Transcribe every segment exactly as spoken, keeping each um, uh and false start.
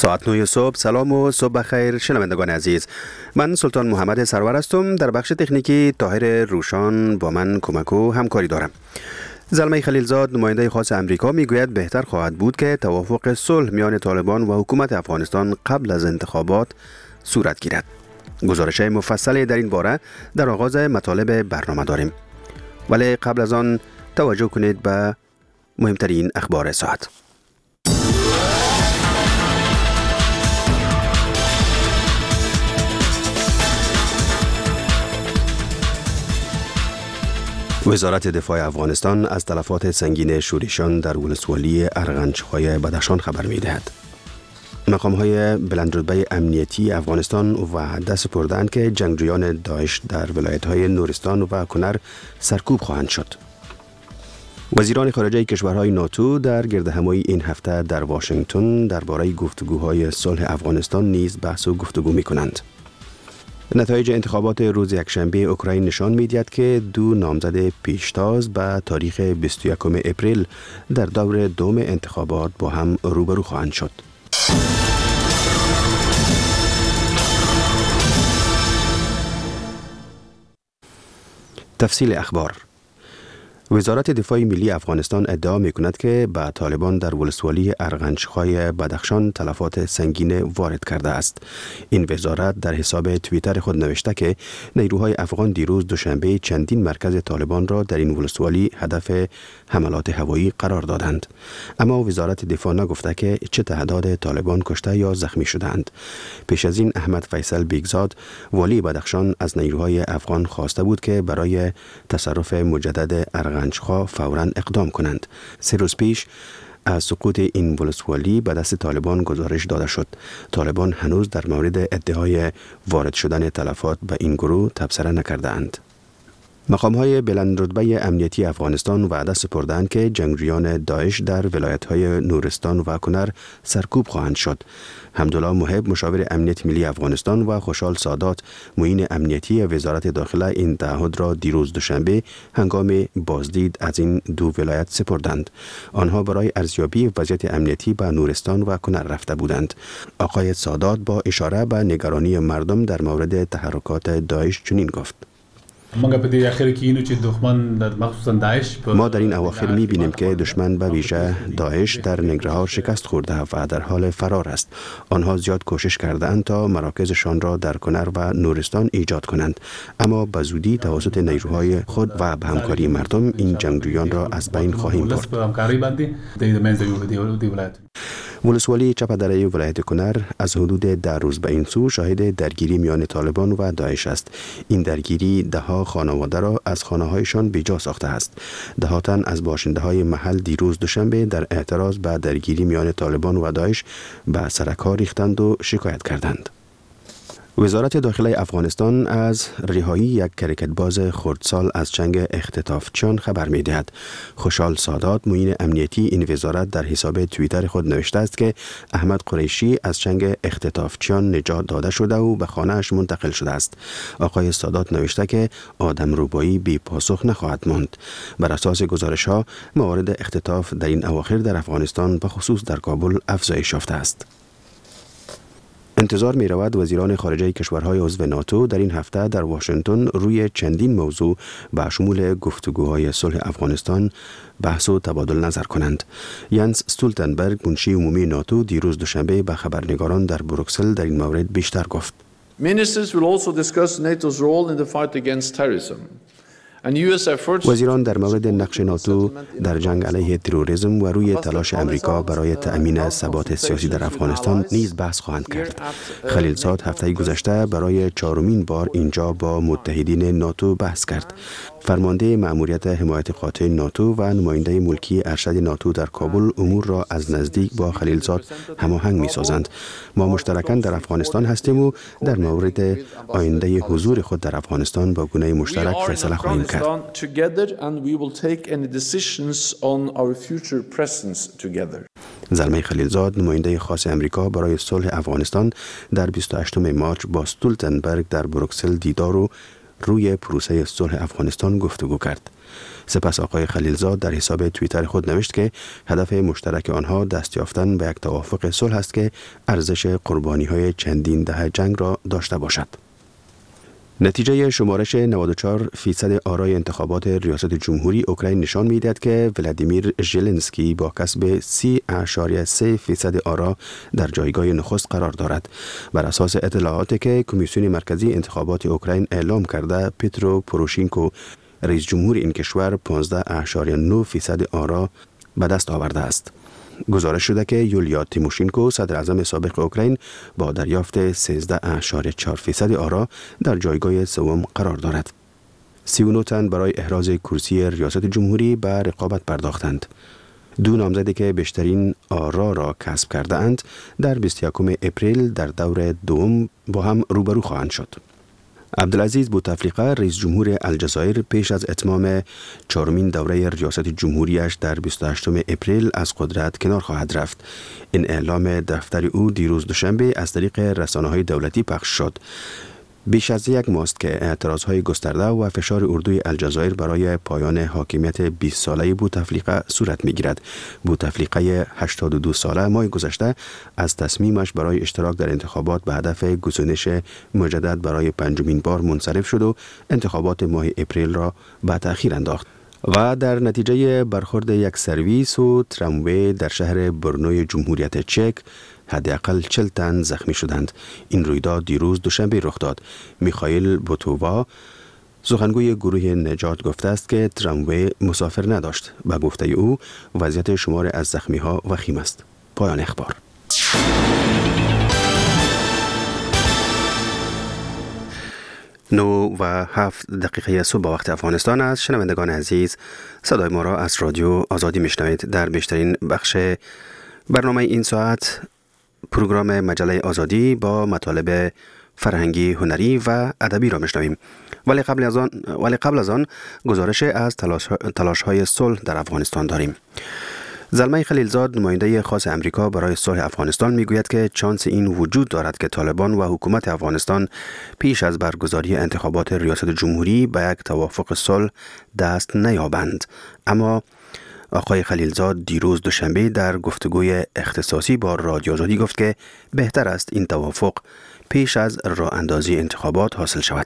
ساعت نه صبح. سلام و صبح بخیر شنوندگان عزیز. من سلطان محمد سرور هستم. در بخش تکنیکی طاهر روشان با من کمک و همکاری دارم. زلمه خلیلزاد نماینده خاص امریکا میگوید بهتر خواهد بود که توافق صلح میان طالبان و حکومت افغانستان قبل از انتخابات صورت گیرد. گزارش مفصلی در این باره در آغاز مطالب برنامه داریم، ولی قبل از آن توجه کنید به مهمترین اخبار ساعت. وزارت دفاع افغانستان از تلفات سنگین شورشیان در ولسوالی ارغنج‌های بدخشان خبر می‌دهد. مقام‌های بلندرتبه امنیتی افغانستان وعده سپردند که جنگجویان داعش در ولایت‌های نورستان و کنر سرکوب خواهند شد. وزیران خارجه کشورهای ناتو در گردهمایی این هفته در واشنگتن درباره گفتگوهای صلح افغانستان نیز بحث و گفتگو می‌کنند. نتایج انتخابات روز یکشنبه اوکراین نشان می‌دهد که دو نامزد پیشتاز به تاریخ بیست و یکم اپریل در دور دوم انتخابات با هم روبرو خواهند شد. تفصیل اخبار. وزارت دفاع ملی افغانستان ادعا می‌کند که به طالبان در ولسوالی ارغنج‌های بدخشان تلفات سنگین وارد کرده است. این وزارت در حساب توییتر خود نوشته که نیروهای افغان دیروز دوشنبه چندین مرکز طالبان را در این ولسوالی هدف حملات هوایی قرار دادند. اما وزارت دفاع نگفته که چه تعداد طالبان کشته یا زخمی شدند. پیش از این احمد فیصل بیگزاد والی بدخشان از نیروهای افغان خواسته بود که برای تصرف مجدد ارغنج ارغنج‌ها فوراً اقدام کنند. سه روز پیش از سقوط این ولسوالی به دست طالبان گزارش داده شد. طالبان هنوز در مورد ادعای وارد شدن تلفات به این گروه تبصره نکردند. مقام‌های بلندرتبه امنیتی افغانستان وعده سپردند که جنگجویان داعش در ولایت‌های نورستان و کنر سرکوب خواهند شد. حمدالله محب مشاور امنیت ملی افغانستان و خوشحال سادات معین امنیتی وزارت داخله این تعهد را دیروز دوشنبه هنگام بازدید از این دو ولایت سپردند. آنها برای ارزیابی وضعیت امنیتی به نورستان و کنر رفته بودند. آقای سادات با اشاره به نگرانی مردم در مورد تحرکات داعش چنین گفت: ما در این اواخر می بینیم که دشمن به ویژه داعش در ننگرهار شکست خورده و در حال فرار است. آنها زیاد کوشش کردند تا مراکزشان را در کنر و نورستان ایجاد کنند، اما به زودی توسط نیروهای خود و به همکاری مردم این جنگجویان را از بین خواهیم برد. ولسوالی چپدره ولایت کنر از حدود ده روز به این سو شاهد درگیری میان طالبان و داعش است. این درگیری ده ها خانواده را از خانه‌هایشان بیجا ساخته است. ده تن از باشنده‌های محل دیروز دوشنبه در اعتراض به درگیری میان طالبان و داعش به سرکار ریختند و شکایت کردند. وزارت داخله افغانستان از رهایی یک کرکتباز خردسال از چنگ اختطافچیان خبر می‌دهد. خوشحال سادات معین امنیتی این وزارت در حساب توییتر خود نوشته است که احمد قریشی از چنگ اختطافچیان نجات داده شده و به خانه‌اش منتقل شده است. آقای سادات نوشته که آدم روبایی بی پاسخ نخواهد ماند. بر اساس گزارش‌ها موارد اختطاف در این اواخر در افغانستان به خصوص در کابل افزایش یافته است. انتظار می رود وزیران خارجه کشورهای عضو ناتو در این هفته در واشنگتن روی چندین موضوع به شمول گفتگوهای صلح افغانستان بحث و تبادل نظر کنند. ینس استولتنبرگ منشی عمومی ناتو دیروز دوشنبه به خبرنگاران در بروکسل در این مورد بیشتر گفت. Ministers will also discuss NATO's role in the fight against terrorism. وزیران در مورد نقش ناتو در جنگ علیه تروریسم و روی تلاش امریکا برای تأمین ثبات سیاسی در افغانستان نیز بحث خواهند کرد. خلیلزاد هفته گذشته برای چهارمین بار اینجا با متحدین ناتو بحث کرد. فرمانده مأموریت حمایت قاطع ناتو و نماینده ملکی ارشد ناتو در کابل امور را از نزدیک با خلیلزاد هماهنگ می‌سازند. ما مشترکاً در افغانستان هستیم و در مورد آینده حضور خود در افغانستان با گونه مشترک فیصله خواهیم کرد. زلمه خلیلزاد نماینده خاص امریکا برای صلح افغانستان در بیست و هشتم مارس با استولتنبرگ در بروکسل دیدار و روی پروسه صلح افغانستان گفتگو کرد. سپس آقای خلیلزاد در حساب توییتر خود نوشت که هدف مشترک آنها دست یافتن به یک توافق صلح است که ارزش قربانی‌های چندین دهه جنگ را داشته باشد. نتیجه شمارش نود و چهار فیصد آرای انتخابات ریاست جمهوری اوکراین نشان می‌دهد که ولادیمیر ژلنسکی با کسب سی اشاریه سه فیصد آرا در جایگاه نخست قرار دارد. بر اساس اطلاعاتی که کمیسیون مرکزی انتخابات اوکراین اعلام کرده، پترو پوروشینکو رئیس جمهور این کشور پانزده اشاریه نه فیصد آرا به دست آورده است. گزارش شده که یولیا تیموشینکو صدر اعظم سابق اوکراین با دریافت سیزده اشاریه چهار فیصد آرا در جایگاه سوم قرار دارد. سی و نه تن برای احراز کرسی ریاست جمهوری به رقابت پرداختند. دو نامزدی که بیشترین آرا را کسب کرده اند در بیست و یکم اپریل در دور دوم با هم روبرو خواهند شد. عبدالعزیز بوتفلیقه رئیس جمهور الجزایر پیش از اتمام چهارمین دوره ریاست جمهوریش در بیست و هشتم اپریل از قدرت کنار خواهد رفت. این اعلام دفتر او دیروز دوشنبه از طریق رسانه‌های دولتی پخش شد. بیش از یک ماست که اعتراضهای گسترده و فشار اردوی الجزایر برای پایان حاکمیت بیست ساله بوتفلیقه صورت می‌گیرد. بوتفلیقه هشتاد و دو ساله ماه گذشته از تصمیمش برای اشتراک در انتخابات به هدف گزینش مجدد برای پنجمین بار منصرف شد و انتخابات ماه اپریل را به تأخیر انداخت. و در نتیجه برخورد یک سرویس و تراموی در شهر برنوی جمهوریت چک حداقل چهل تن زخمی شدند. این رویداد دیروز دوشنبه رخ داد. میخائیل بوتووا سخنگوی گروه نجات گفته است که تراموی مسافر نداشت. به گفته او وضعیت شمار از زخمی ها وخیم است. پایان اخبار. نو و هفت دقیقه صبح وقت افغانستان است. شنوندگان عزیز، صدای ما را از رادیو آزادی میشنوید. در بیشترین بخش برنامه این ساعت پروگرام مجله آزادی با مطالب فرهنگی، هنری و ادبی را میشنویم. ولی قبل از آن ولی قبل از آن گزارش از تلاش تلاش‌های صلح در افغانستان داریم. زلمه خلیلزاد نماینده خاص امریکا برای صلح افغانستان میگوید که چانس این وجود دارد که طالبان و حکومت افغانستان پیش از برگزاری انتخابات ریاست جمهوری به یک توافق صلح دست نیابند. اما آقای خلیلزاد دیروز دوشنبه در گفتگوی اختصاصی با رادیو آزادی گفت که بهتر است این توافق پیش از راه اندازی انتخابات حاصل شود.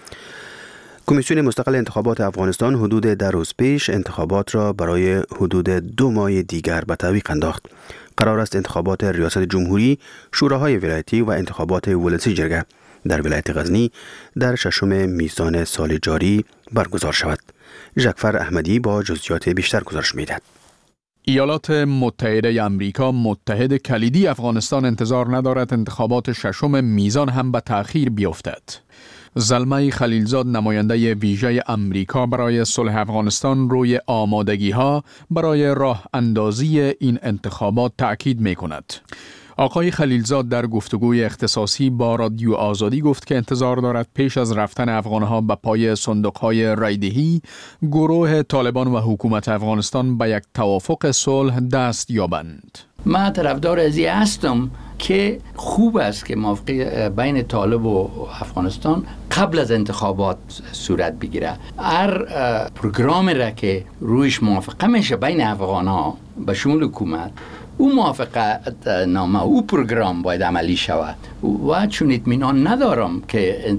کمیسیون مستقل انتخابات افغانستان حدود ده روز پیش انتخابات را برای حدود دو ماه دیگر به تعویق انداخت. قرار است انتخابات ریاست جمهوری، شوراهای ولایتی و انتخابات ولسی جرگه در ولایت غزنی در ششم میزان سال جاری برگزار شود. ژکفر احمدی با جزئیات بیشتر گزارش می‌دهد. ایالات متحده آمریکا متحد کلیدی افغانستان انتظار ندارد انتخابات ششم میزان هم به تأخیر بیفتد. زلمه خلیلزاد نماینده ویژه آمریکا برای صلح افغانستان روی آمادگی‌ها برای راه اندازی این انتخابات تأکید می‌کند. آقای خلیلزاد در گفتگوی اختصاصی با رادیو آزادی گفت که انتظار دارد پیش از رفتن افغانها به پای صندوق‌های رایدهی، گروه طالبان و حکومت افغانستان به یک توافق صلح دست یابند. من طرفدار از این هستم که خوب است که موافقه بین طالب و افغانستان قبل از انتخابات صورت بگیره. هر پروگرام را که رویش موافقه میشه بین افغان‌ها به شمول حکومت، او موافقت نامه او پروگرام باید عملی شود و چون اطمینان ندارم که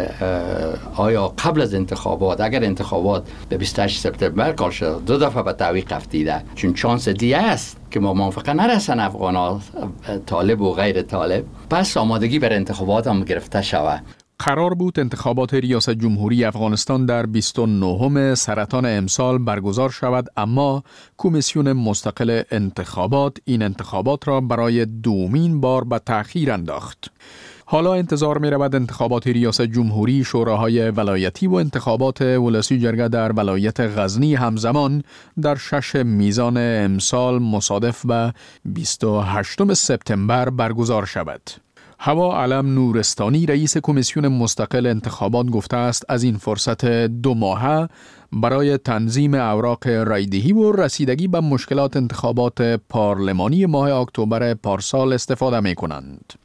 آیا قبل از انتخابات، اگر انتخابات به بیست و هشت سپتامبر کار شد، دو دفعه به تعویق افتیده، چون چانس دیگه است که ما موافقه نرسن افغان‌ها، طالب و غیر طالب، پس آمادگی بر انتخابات هم گرفته شود. قرار بود انتخابات ریاست جمهوری افغانستان در بیست و نهم سرطان امسال برگزار شود، اما کمیسیون مستقل انتخابات این انتخابات را برای دومین بار به تأخیر انداخت. حالا انتظار می رود انتخابات ریاست جمهوری، شوراهای ولایتی و انتخابات ولسی جرگه در ولایت غزنی همزمان در شش میزان امسال مصادف به بیست و هشتم سپتامبر برگزار شود. هوا علم نورستانی رئیس کمیسیون مستقل انتخابات گفته است از این فرصت دو ماهه برای تنظیم اوراق رایدهی و رسیدگی به مشکلات انتخابات پارلمانی ماه اکتبر پارسال استفاده می کنند.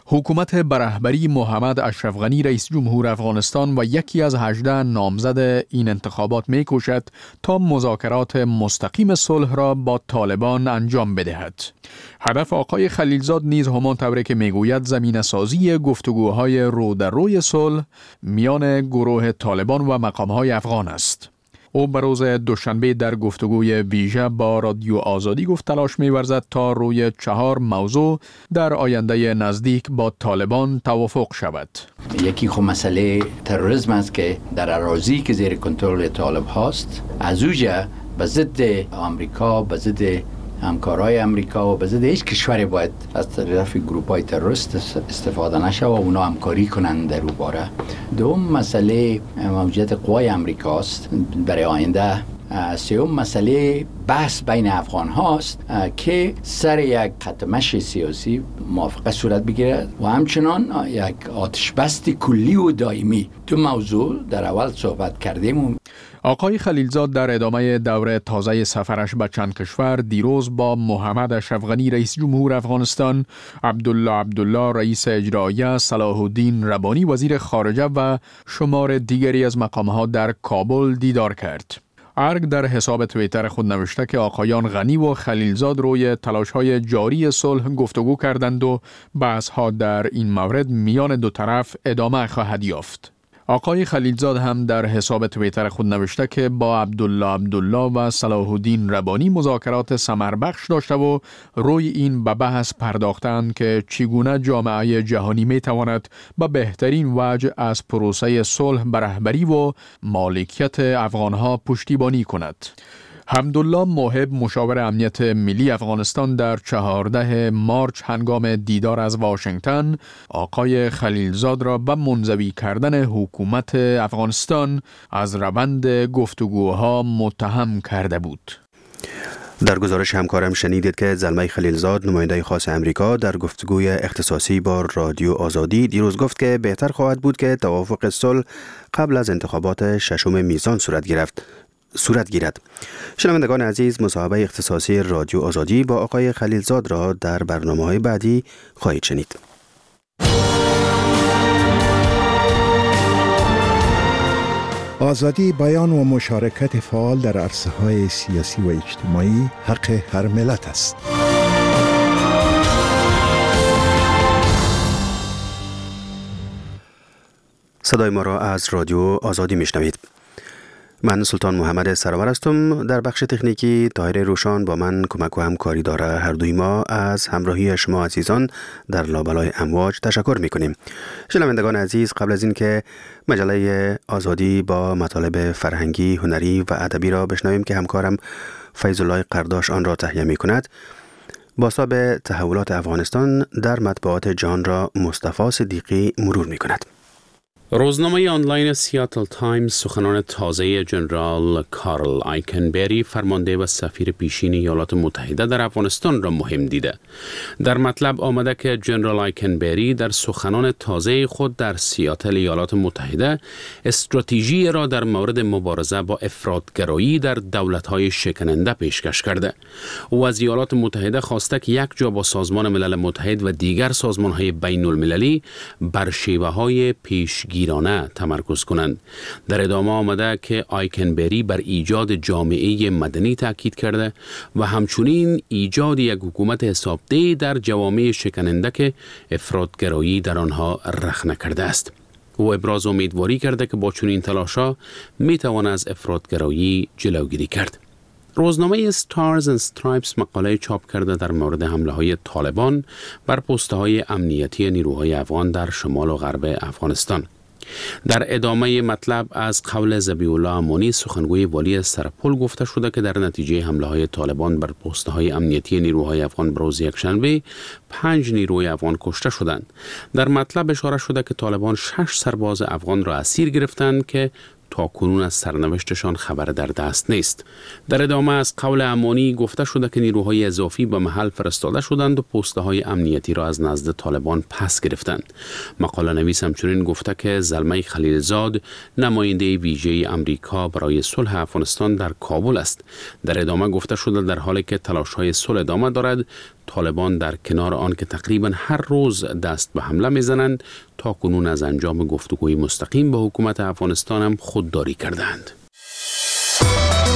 حکومت برهبری محمد اشرف غنی رئیس جمهور افغانستان و یکی از هجده نامزد این انتخابات می کوشد تا مذاکرات مستقیم صلح را با طالبان انجام بدهد. هدف آقای خلیلزاد نیز همان طوری که میگوید زمینه سازی گفتگوهای رو در روی صلح میان گروه طالبان و مقامهای افغان است. او به روز دوشنبه در گفتگوی ویژه با رادیو آزادی گفت تلاش می‌ورزد تا روی چهار موضوع در آینده نزدیک با طالبان توافق شود. یکی خب مسئله تروریسم است که در اراضی که زیر کنترل طالب هاست، از اوجه به ضد آمریکا، به ضد همکارای امریکا و به ضد هیچ کشوری باید از طرف گروپ‌های تروریست استفاده نشه و اونا همکاری کنند در اون باره. دوم مسئله موجودیت قوای امریکاست برای آینده. سوم مسئله بحث بین افغان هاست که سر یک خط مشی سیاسی موافقه صورت بگیره و همچنان یک آتش بست کلی و دائمی. دو موضوع در اول صحبت کردیم. آقای خلیلزاد در ادامه دوره تازه سفرش به چند کشور دیروز با محمد اشرف غنی رئیس جمهور افغانستان، عبدالله عبدالله رئیس اجراییه، صلاح الدین ربانی وزیر خارجه و شمار دیگری از مقامها در کابل دیدار کرد. ارگ در حساب توییتر خود نوشته که آقایان غنی و خلیلزاد روی تلاش‌های جاری صلح گفتگو کردند و بحث‌ها در این مورد میان دو طرف ادامه خواهد یافت. آقای خلیلزاد هم در حساب توییتر خود نوشته که با عبدالله عبدالله و صلاح الدین ربانی مذاکرات ثمربخش داشته و روی این به بحث پرداختند که چگونه جامعه جهانی می تواند به بهترین وجه از پروسه صلح به رهبری و مالکیت افغانها پشتیبانی کند. حمدالله موهب مشاور امنیت ملی افغانستان در چهاردهم مارچ هنگام دیدار از واشنگتن آقای خلیلزاد را به منزوی کردن حکومت افغانستان از روند گفتگوها متهم کرده بود. در گزارش همکارم شنیدید که زلمه خلیلزاد نماینده خاص امریکا در گفتگوی اختصاصی با رادیو آزادی دیروز گفت که بهتر خواهد بود که توافق صلح قبل از انتخابات ششم میزان صورت گرفت صورت گیرد. شنوندگان عزیز، مصاحبه اختصاصی رادیو آزادی با آقای خلیلزاد را در برنامه‌های بعدی خواهید شنید. آزادی بیان و مشارکت فعال در عرصه‌های سیاسی و اجتماعی حق هر ملت است. صدای ما را از رادیو آزادی میشنوید. من سلطان محمد سرور هستم. در بخش تکنیکی طاهر روشان با من کمک و همکاری داره. هر دوی ما از همراهی شما عزیزان در لابلای امواج تشکر میکنیم. شنوندگان عزیز، قبل از این که مجله آزادی با مطالب فرهنگی، هنری و ادبی را بشنویم که همکارم فیض الله قرداش آن را تهیه میکند، باسا تحولات افغانستان در مطبوعات جهان را مصطفی صدیقی مرور میکند. روزنامه آنلاین سیاتل تایمز سخنان تازه جنرال کارل آیکنبری، فرمانده و سفیر پیشین ایالات متحده در افغانستان را مهم دیده. در مطلب آمده که جنرال آیکنبری در سخنان تازه خود در سیاتل ایالات متحده استراتژی را در مورد مبارزه با افراطگرایی در دولت‌های شکننده پیشکش کرده. او از ایالات متحده خواسته که یک جا با سازمان ملل متحد و دیگر سازمان‌های بین المللی بر شیوه‌های پیشگیری ایرانه تمرکز کنند. در ادامه آمده که آیکنبری بر ایجاد جامعه مدنی تاکید کرده و همچنین ایجاد یک حکومت حسابدهی در جوامع شکننده که افراطگرایی در آنها رخ نکرده است. او ابراز امیدواری کرده که با چنین تلاش‌ها میتوان از افراطگرایی جلوگیری کرد. روزنامه Stars and Stripes مقاله چاپ کرده در مورد حمله‌های طالبان بر پست‌های امنیتی نیروهای افغان در شمال و غرب افغانستان. در ادامه مطلب از قول ذبیح الله امانی، سخنگوی والی سرپل، گفته شده که در نتیجه حمله‌های طالبان بر پست‌های امنیتی نیروهای افغان روز یکشنبه پنج نیروی افغان کشته شدند. در مطلب اشاره شده که طالبان شش سرباز افغان را اسیر گرفتند که تا کنون از سرنوشتشان خبر در دست نیست. در ادامه از قول امانی گفته شده که نیروهای اضافی به محل فرستاده شدند و پوسته های امنیتی را از نزد طالبان پس گرفتند. مقاله نویس همچنین گفته که زلمه خلیلزاد نماینده ویژه امریکا برای صلح افغانستان در کابل است. در ادامه گفته شده در حالی که تلاش‌های صلح ادامه دارد، طالبان در کنار آن که تقریبا هر روز دست به حمله میزنند، تا کنون از انجام گفتگوی مستقیم با حکومت افغانستان هم خودداری کردند.